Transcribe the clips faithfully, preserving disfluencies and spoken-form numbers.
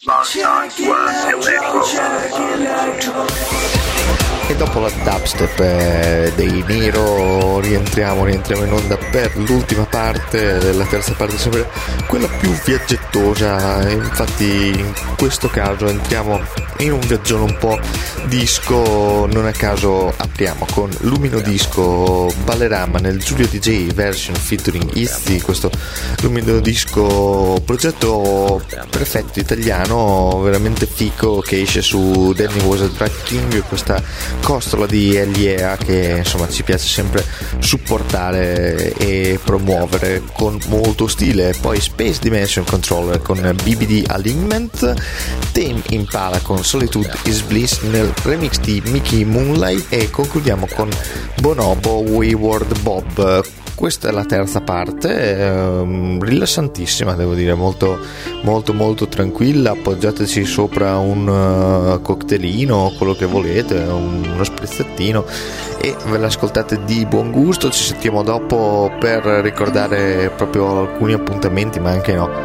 E dopo la dubstep eh, dei Nero rientriamo, rientriamo in onda per l'ultima parte, della terza parte, sempre quella più viaggettosa. Infatti in questo caso entriamo in un viaggione un po' disco, non a caso apriamo con Lumino Disco Ballerama nel Giulio D J version featuring Izzy, questo Lumino Disco progetto perfetto italiano, veramente fico, che esce su Danny Was a Drag King, questa costola di Elia che insomma ci piace sempre supportare e promuovere con molto stile. Poi Space Dimension Controller con B B D Alignment, Tame Impala con Solitude is Bliss nel remix di Mickey Moonlight e concludiamo con Bonobo Wayward Bob. Questa è la terza parte, ehm, rilassantissima, devo dire, molto molto molto tranquilla. Appoggiateci sopra un uh, cocktailino, quello che volete, un, uno sprizzettino, e ve l'ascoltate di buon gusto. Ci sentiamo dopo per ricordare proprio alcuni appuntamenti, ma anche no.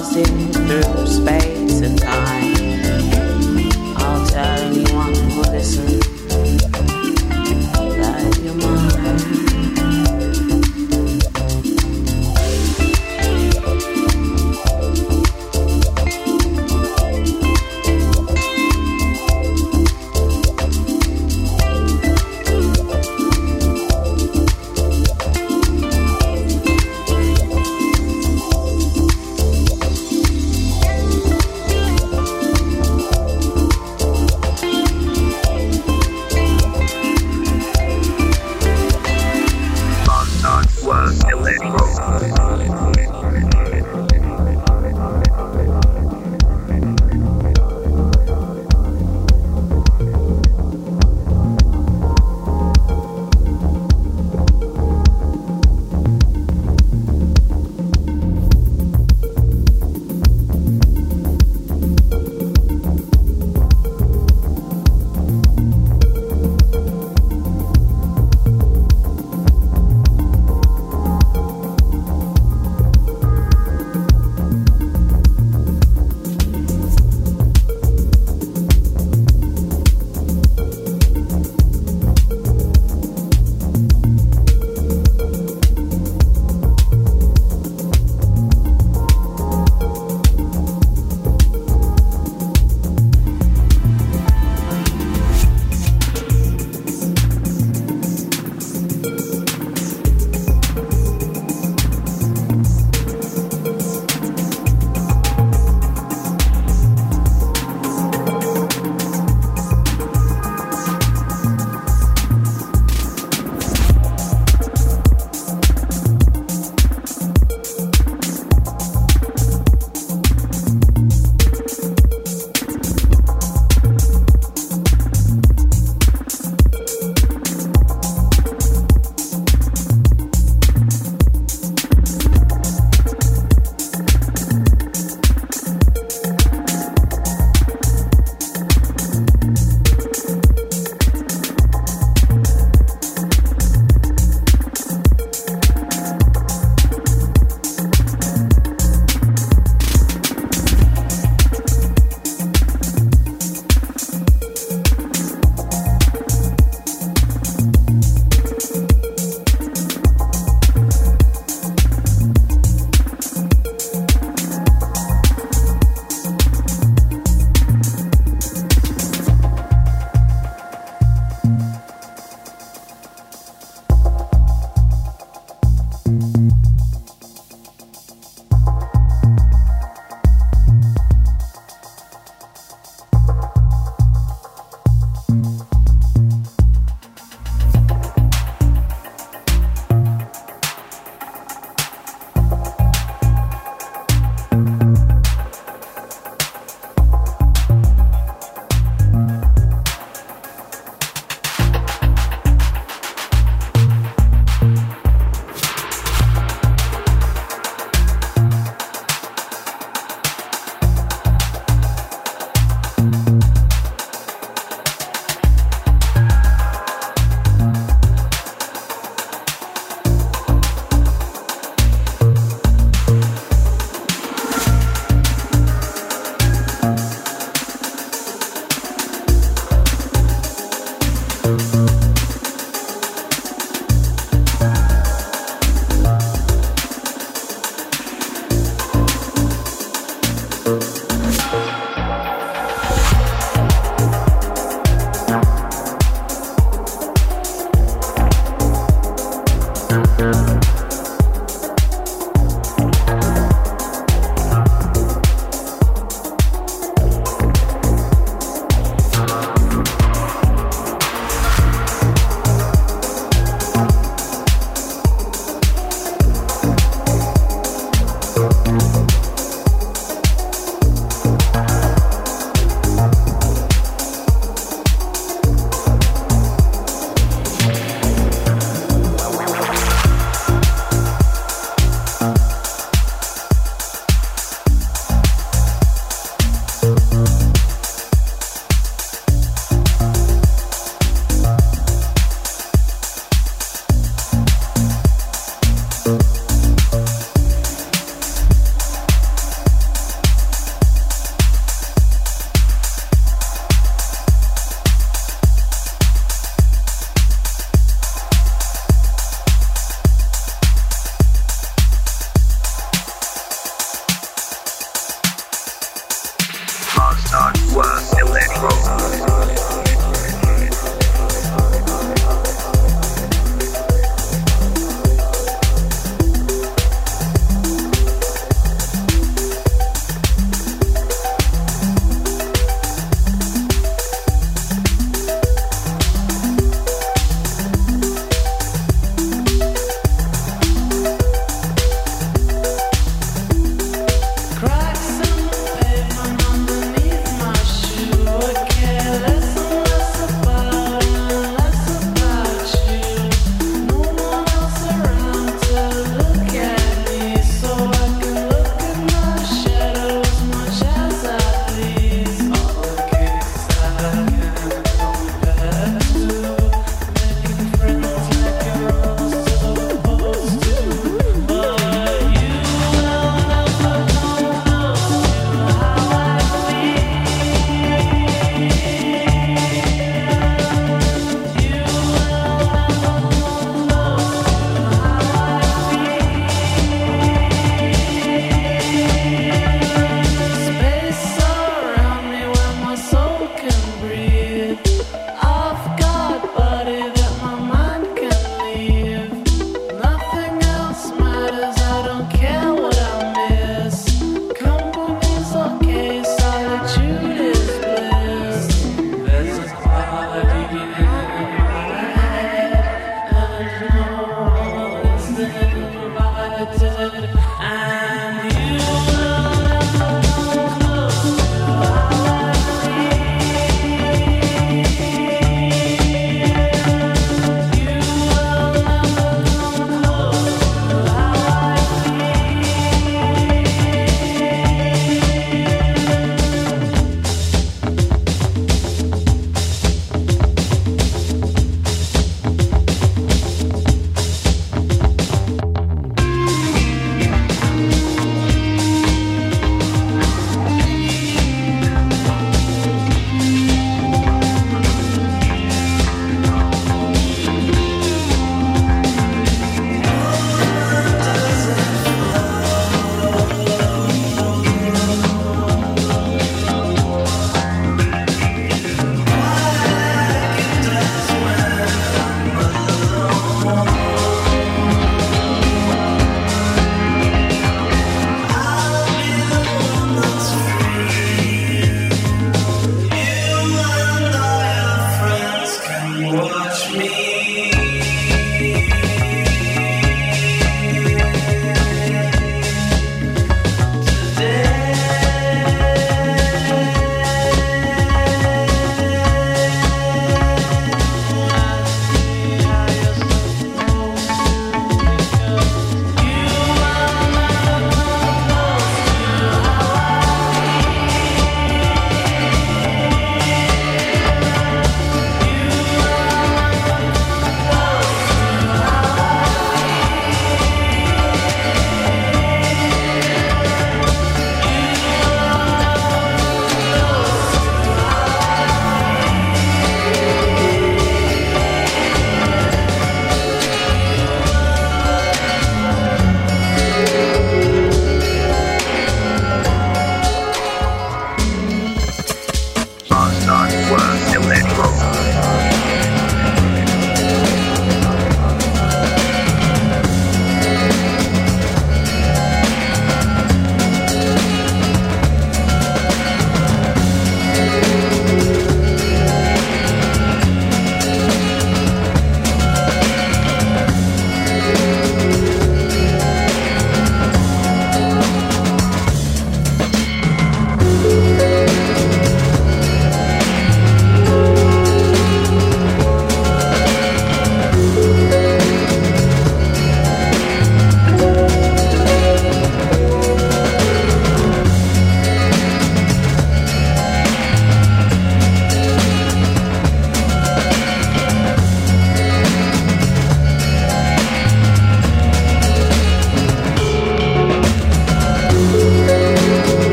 passing through space and time. I'll tell anyone who listens that you're mine.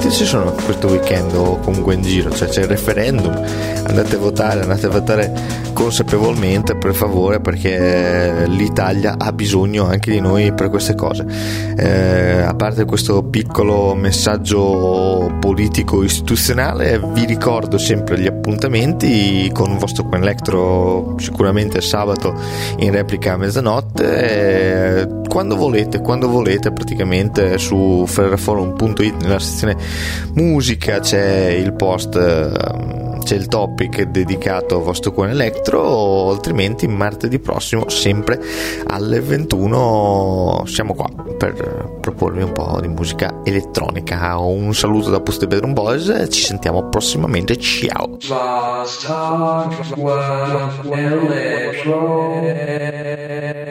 quante ci sono questo weekend o comunque in giro? Cioè c'è il referendum, andate a votare, andate a votare consapevolmente, per favore, perché l'Italia ha bisogno anche di noi per queste cose. Eh, a parte questo piccolo messaggio politico istituzionale, vi ricordo sempre gli appuntamenti con Vostok Electro, sicuramente sabato in replica a mezzanotte, eh, quando volete, quando volete praticamente su ferraforum punto it nella sezione musica c'è il post, c'è il topic dedicato a Vostok Electro, o altrimenti martedì prossimo sempre alle ventuno siamo qua per proporvi un po' di musica elettronica. Un saluto da Post Bedroom Boys, ci sentiamo prossimamente, ciao. Vostok Electro.